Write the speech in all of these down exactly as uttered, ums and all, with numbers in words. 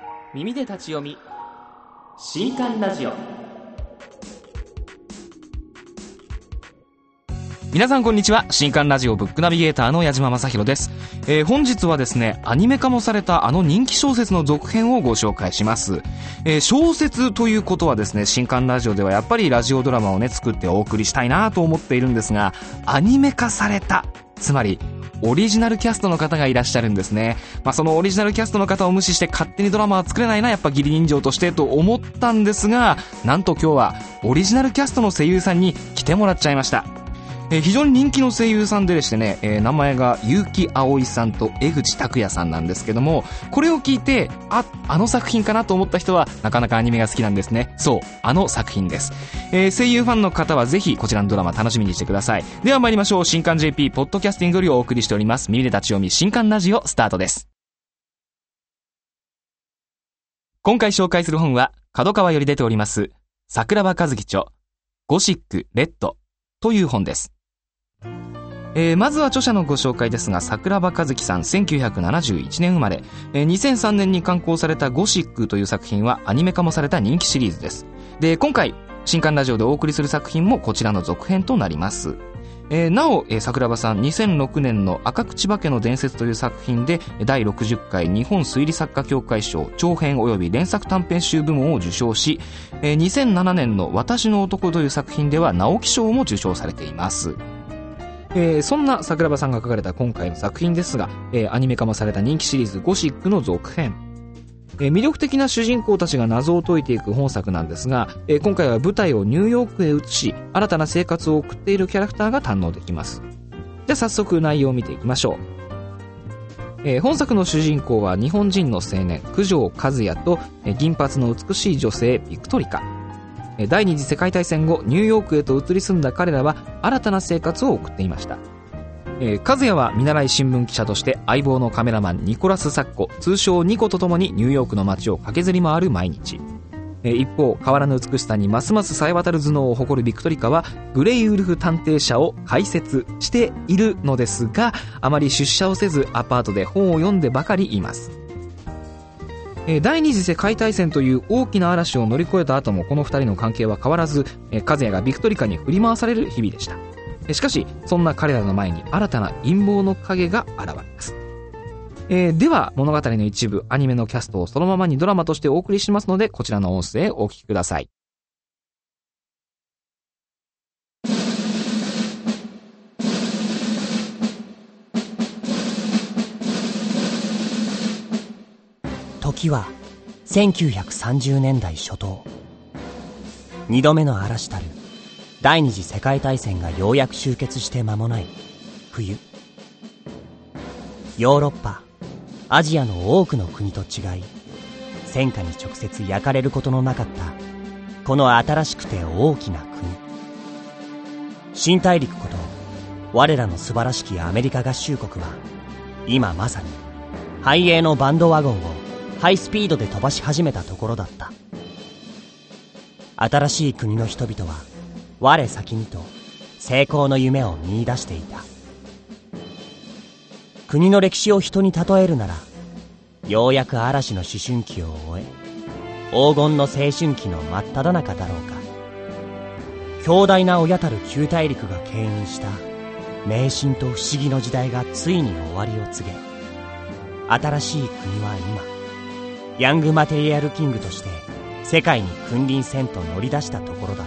耳で立ち読み新刊ラジオ。皆さんこんにちは。新刊ラジオブックナビゲーターの矢島正弘です。えー、本日はですね、アニメ化もされたあの人気小説の続編をご紹介します。えー、小説ということはですね、新刊ラジオではやっぱりラジオドラマをね作ってお送りしたいなと思っているんですが、アニメ化された、つまりオリジナルキャストの方がいらっしゃるんですね。まあ、そのオリジナルキャストの方を無視して勝手にドラマは作れないな、やっぱ義理人情としてと思ったんですが、なんと今日はオリジナルキャストの声優さんに来てもらっちゃいました。えー、非常に人気の声優さんででしてね、えー、名前が結城葵さんと江口拓也さんなんですけども、これを聞いて、あ、あの作品かなと思った人はなかなかアニメが好きなんですね。そう、あの作品です。えー、声優ファンの方はぜひこちらのドラマ楽しみにしてください。では参りましょう。新刊 ジェーピー ポッドキャスティングよりお送りしております耳で立ち読み新刊ラジオスタートです。今回紹介する本は角川より出ております桜庭和樹著ゴシックレッドという本です。えー、まずは著者のご紹介ですが、桜庭和樹さんせんきゅうひゃくななじゅういちねん生まれ、えー、にせんさんねんに刊行されたゴシックという作品はアニメ化もされた人気シリーズです。で、今回新刊ラジオでお送りする作品もこちらの続編となります。えー、なお、えー、桜庭さんにせんろくねんの赤口化けの伝説という作品でだいろくじゅっかい日本推理作家協会賞長編及び連作短編集部門を受賞し、えー、にせんななねんの私の男という作品では直木賞も受賞されています。えー、そんな桜庭さんが書かれた今回の作品ですが、えー、アニメ化もされた人気シリーズゴシックの続編、えー、魅力的な主人公たちが謎を解いていく本作なんですが、えー、今回は舞台をニューヨークへ移し新たな生活を送っているキャラクターが堪能できます。じゃあ早速内容を見ていきましょう。えー、本作の主人公は日本人の青年九条和也と、えー、銀髪の美しい女性ビクトリカ。第二次世界大戦後ニューヨークへと移り住んだ彼らは新たな生活を送っていました。えー、和也は見習い新聞記者として相棒のカメラマンニコラス・サッコ通称ニコと共にニューヨークの街を駆けずり回る毎日。えー、一方変わらぬ美しさにますます冴え渡る頭脳を誇るビクトリカはグレイウルフ探偵社を開設しているのですが、あまり出社をせずアパートで本を読んでばかりいます。第二次世界大戦という大きな嵐を乗り越えた後もこの二人の関係は変わらず、和也がビクトリカに振り回される日々でした。しかしそんな彼らの前に新たな陰謀の影が現れます。えー、では物語の一部アニメのキャストをそのままにドラマとしてお送りしますので、こちらの音声をお聞きください。 時はせんきゅうひゃくさんじゅうねんだい初頭、二度目の嵐たる第二次世界大戦がようやく終結して間もない冬、ヨーロッパ、アジアの多くの国と違い戦火に直接焼かれることのなかったこの新しくて大きな国、新大陸こと我らの素晴らしきアメリカ合衆国は今まさに繁栄のバンドワゴンをハイスピードで飛ばし始めたところだった。新しい国の人々は我先にと成功の夢を見出していた。国の歴史を人に例えるなら、ようやく嵐の思春期を終え黄金の青春期の真っ只中だろうか。強大な親たる旧大陸が牽引した迷信と不思議の時代がついに終わりを告げ、新しい国は今ヤングマテリアルキングとして世界に君臨せんと乗り出したところだった。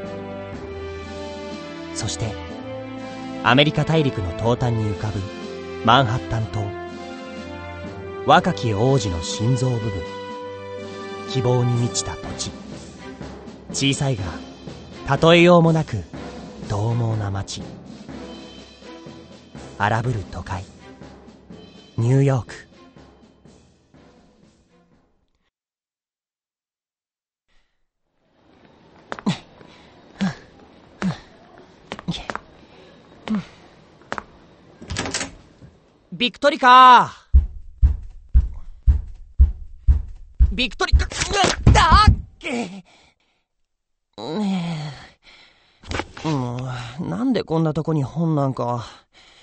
そしてアメリカ大陸の東端に浮かぶマンハッタン島、若き王子の心臓部分、希望に満ちた土地、小さいが例えようもなく獰猛な街、荒ぶる都会ニューヨーク。ビクトリカビクトリカだっけ、ねえ、もうなんでこんなとこに本なんか。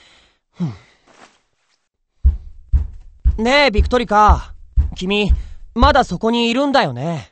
ねえビクトリカ、君まだそこにいるんだよね。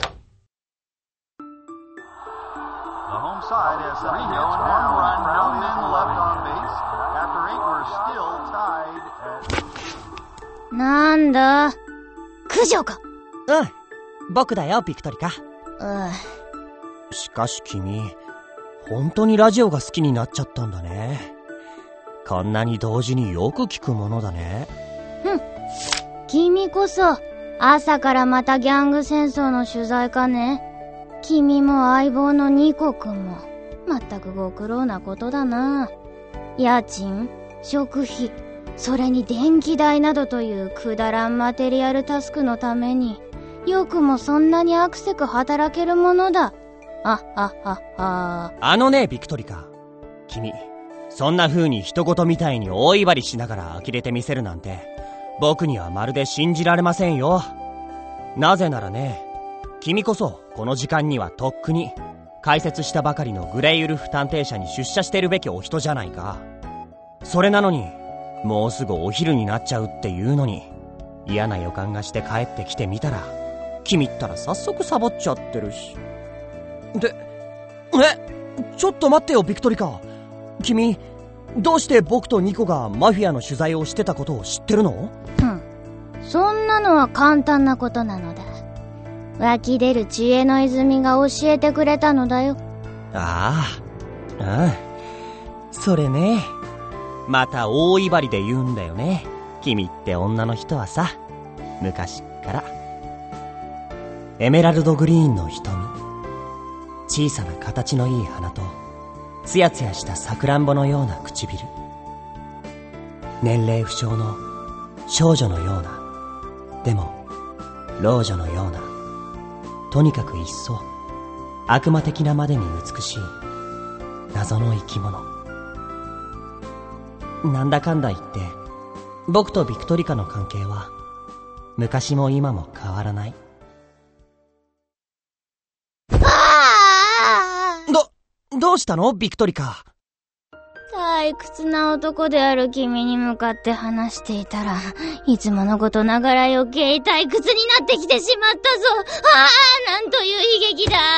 なんだ、九条か。 うん、僕だよビクトリカ。 うん。 しかし君、本当にラジオが好きになっちゃったんだね。こんなに同時によく聞くものだね。 ふん。君こそ朝からまたギャング戦争の取材かね。君も相棒のニコ君もまったくご苦労なことだな。家賃、食費、それに電気代などというくだらんマテリアルタスクのためによくもそんなにアクセク働けるものだ。あははは。 あのねビクトリカ、君そんな風に人事みたいに大威張りしながら呆れてみせるなんて僕にはまるで信じられませんよ。なぜならね、君こそこの時間にはとっくに開設したばかりのグレイウルフ探偵社に出社してるべきお人じゃないか。それなのにもうすぐお昼になっちゃうっていうのに嫌な予感がして帰ってきてみたら、君ったら早速サボっちゃってるし。で、え、ちょっと待ってよビクトリカ。君どうして僕とニコがマフィアの取材をしてたことを知ってるの？ うん、そんなのは簡単なことなのだ。湧き出る知恵の泉が教えてくれたのだよ。 ああ、うん、それね。また大威張りで言うんだよね、君って女の人はさ。昔っからエメラルドグリーンの瞳、小さな形のいい鼻とツヤツヤしたさくらんぼのような唇、年齢不詳の少女のような、でも老女のような、とにかく一層悪魔的なまでに美しい謎の生き物。なんだかんだ言って僕とビクトリカの関係は昔も今も変わらない。ど、どうしたのビクトリカ。 退屈な男である君に向かって話していたら、いつものことながら余計退屈になってきてしまったぞ。ああ、なんという悲劇だ。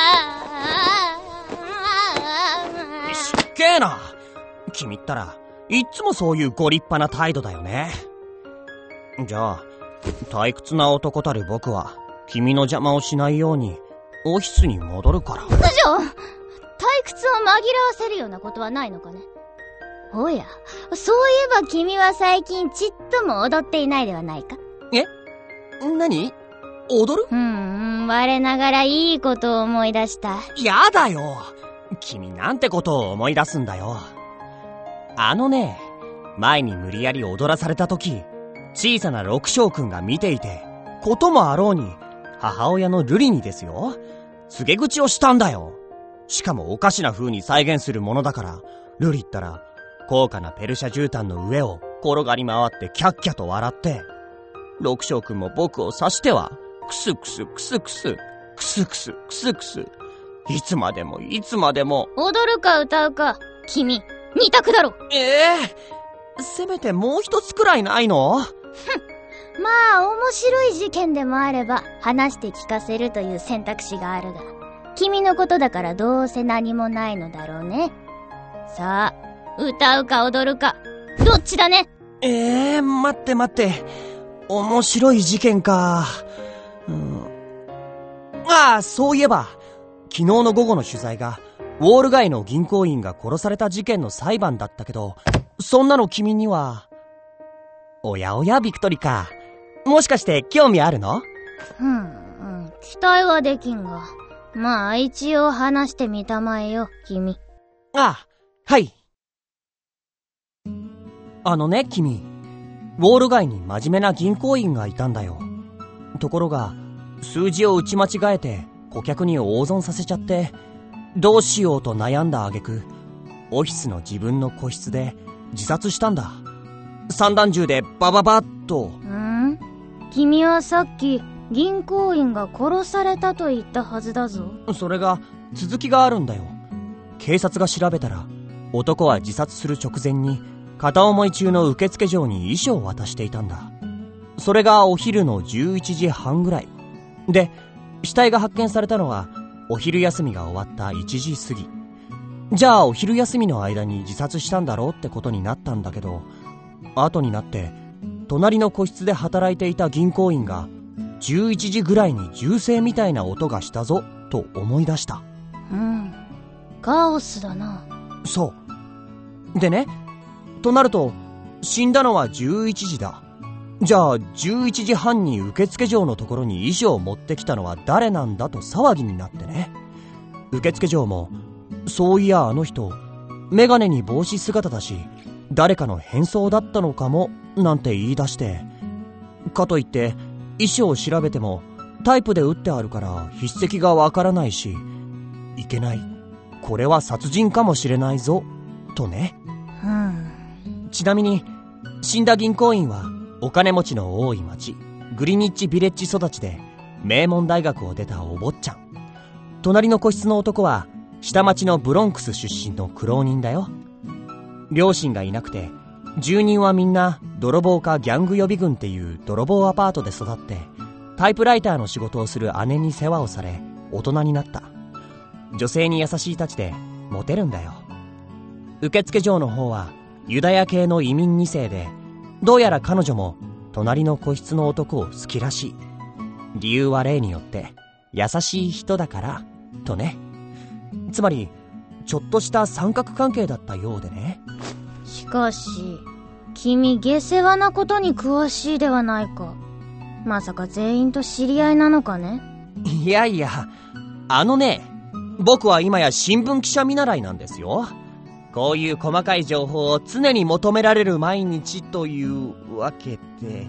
しっけえな。君ったらいっつもそういうご立派な態度だよね。じゃあ退屈な男たる僕は君の邪魔をしないようにオフィスに戻るから。 九条、退屈を紛らわせるようなことはないのかね。おや、そういえば君は最近ちっとも踊っていないではないか。 え？何？踊る？ うーん、我ながらいいことを思い出した。 やだよ。君なんてことを思い出すんだよ。あのね、前に無理やり踊らされた時、小さな六将君が見ていて、こともあろうに母親のルリにですよ、告げ口をしたんだよ。しかもおかしな風に再現するものだから、ルリったら高価なペルシャ絨毯の上を転がり回ってキャッキャと笑って、六将君も僕を指してはクスクスクスクスクスクスクスクス、いつまでもいつまでも。 踊るか歌うか、君二択だろ。 ええー、せめてもう一つくらいないの？ ふん、まあ面白い事件でもあれば話して聞かせるという選択肢があるが、君のことだからどうせ何もないのだろうね。さあ、歌うか踊るか、どっちだね。 ええー、待って待って、面白い事件か。うん、ああ、そういえば昨日の午後の取材がウォール街の銀行員が殺された事件の裁判だったけど、そんなの君には。おやおやビクトリカ、もしかして興味あるの？ うん、うん、期待はできんが、まあ一応話してみたまえよ、君。 ああ、はい。あのね君、ウォール街に真面目な銀行員がいたんだよ。ところが数字を打ち間違えて顧客に大損させちゃって、どうしようと悩んだ挙句、オフィスの自分の個室で自殺したんだ。散弾銃でバババッと。 ん？君はさっき銀行員が殺されたと言ったはずだぞ。 それが続きがあるんだよ。警察が調べたら、男は自殺する直前に片思い中の受付嬢に遺書を渡していたんだ。それがお昼のじゅういちじはんぐらい。 で、死体が発見されたのはお昼休みが終わったいちじ過ぎ。じゃあお昼休みの間に自殺したんだろうってことになったんだけど、後になって隣の個室で働いていた銀行員がじゅういちじぐらいに銃声みたいな音がしたぞと思い出した。 うん、カオスだな。 そうでね、となると死んだのはじゅういちじだ。じゃあじゅういちじはんに受付嬢のところに遺書を持ってきたのは誰なんだと騒ぎになってね。受付嬢も、そういやあの人メガネに帽子姿だし誰かの変装だったのかもなんて言い出して、かといって遺書を調べてもタイプで打ってあるから筆跡がわからないし、いけない、これは殺人かもしれないぞとね。 うん。 ちなみに死んだ銀行員はお金持ちの多い町グリニッチビレッジ育ちで名門大学を出たお坊ちゃん。隣の個室の男は下町のブロンクス出身の苦労人だよ。両親がいなくて住人はみんな泥棒かギャング予備軍っていう泥棒アパートで育って、タイプライターの仕事をする姉に世話をされ大人になった。女性に優しいたちでモテるんだよ。受付嬢の方はユダヤ系の移民に世で、どうやら彼女も隣の個室の男を好きらしい。理由は例によって優しい人だからとね。つまりちょっとした三角関係だったようでね。 しかし君下世話なことに詳しいではないか。まさか全員と知り合いなのかね。 いやいや、あのね、僕は今や新聞記者見習いなんですよ。こういう細かい情報を常に求められる毎日というわけで。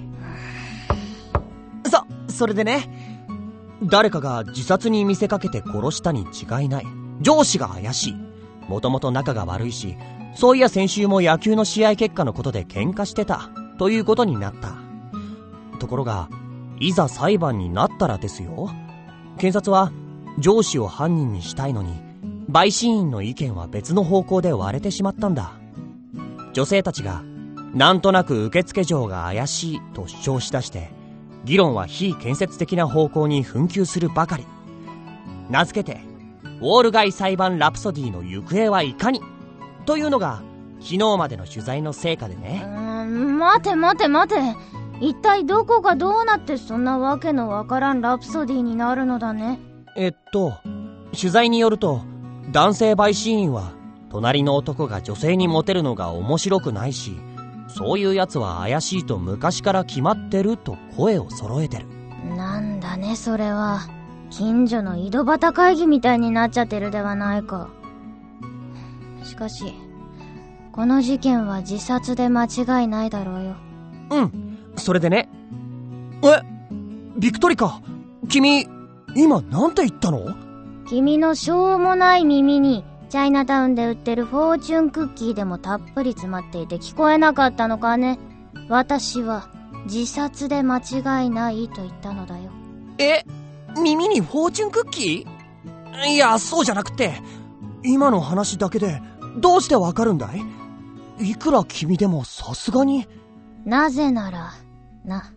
そ、それでね、誰かが自殺に見せかけて殺したに違いない。上司が怪しい。もともと仲が悪いし、そういや先週も野球の試合結果のことで喧嘩してたということになった。ところがいざ裁判になったらですよ、検察は上司を犯人にしたいのに陪審員の意見は別の方向で割れてしまったんだ。女性たちがなんとなく受付嬢が怪しいと主張しだして、議論は非建設的な方向に紛糾するばかり。名付けてウォール街裁判ラプソディの行方はいかにというのが昨日までの取材の成果でね。 うーん、待て待て待て、一体どこがどうなってそんなわけのわからんラプソディになるのだね。 えっと取材によると、男性陪審員は隣の男が女性にモテるのが面白くないし、そういうやつは怪しいと昔から決まってると声を揃えてる。 なんだねそれは。近所の井戸端会議みたいになっちゃってるではないか。しかしこの事件は自殺で間違いないだろうよ。 うん、それでね。え、ビクトリカ、君今なんて言ったの？ 君のしょうもない耳にチャイナタウンで売ってるフォーチュンクッキーでもたっぷり詰まっていて聞こえなかったのかね。私は自殺で間違いないと言ったのだよ。 え、耳にフォーチュンクッキー？いや、そうじゃなくて、今の話だけでどうしてわかるんだい？いくら君でもさすがに。 なぜならな。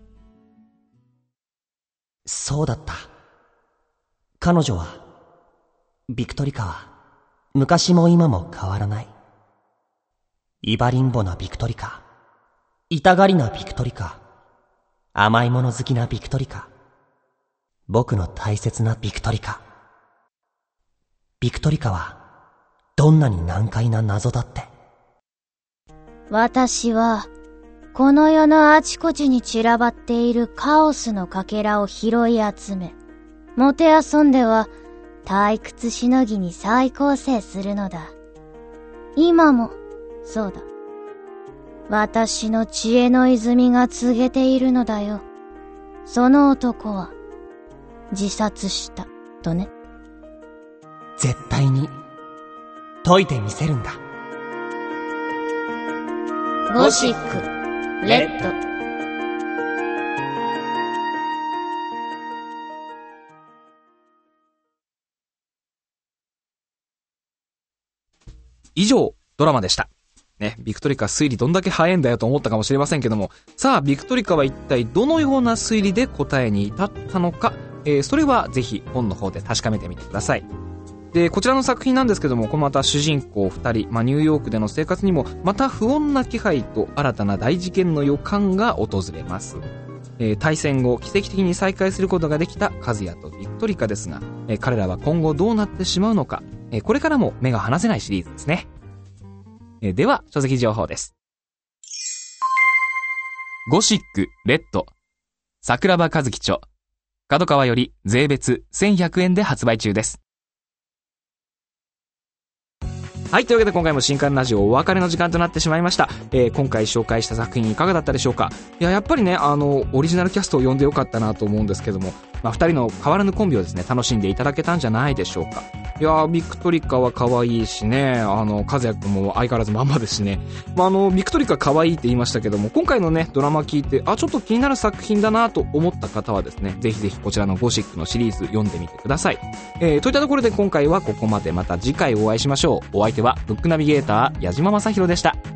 そうだった。彼女はビクトリカは昔も今も変わらない。イバリンボなビクトリカ、痛がりなビクトリカ、甘いもの好きなビクトリカ、僕の大切なビクトリカ。ビクトリカはどんなに難解な謎だって。 私はこの世のあちこちに散らばっているカオスのかけらを拾い集め、もてあそんでは退屈しのぎに再構成するのだ。今もそうだ。私の知恵の泉が告げているのだよ。その男は自殺したとね。 絶対に解いてみせるんだ。 ゴシックレッド。 以上、ドラマでした。ね、ビクトリカ推理どんだけ早いんだよと思ったかもしれませんけども、さあ、ビクトリカは一体どのような推理で答えに至ったのか、 えー、それはぜひ本の方で確かめてみてください。で、こちらの作品なんですけども、このまた主人公ふたり、まあ、ニューヨークでの生活にもまた不穏な気配と新たな大事件の予感が訪れます。えー、大戦後奇跡的に再会することができた和也とビクトリカですが、えー、彼らは今後どうなってしまうのか、えー、これからも目が離せないシリーズですね。えー、では書籍情報です。ゴシックレッド桜庭和樹著、角川より税別せんひゃくえんで発売中です。はい、というわけで今回も新刊ラジオお別れの時間となってしまいました。えー、今回紹介した作品いかがだったでしょうか。いや、やっぱりね、あのオリジナルキャストを呼んでよかったなと思うんですけども、まあ、ふたりの変わらぬコンビをですね楽しんでいただけたんじゃないでしょうか。いやー、ビクトリカは可愛いしね、あの和也くんも相変わらずまんまですしね。まあ、あのビクトリカ可愛いって言いましたけども、今回のねドラマ聞いて、あ、ちょっと気になる作品だなと思った方はですね、ぜひぜひこちらのゴシックのシリーズ読んでみてください。えー、といったところで今回はここまで。また次回お会いしましょう。お相手はブックナビゲーター矢島正宏でした。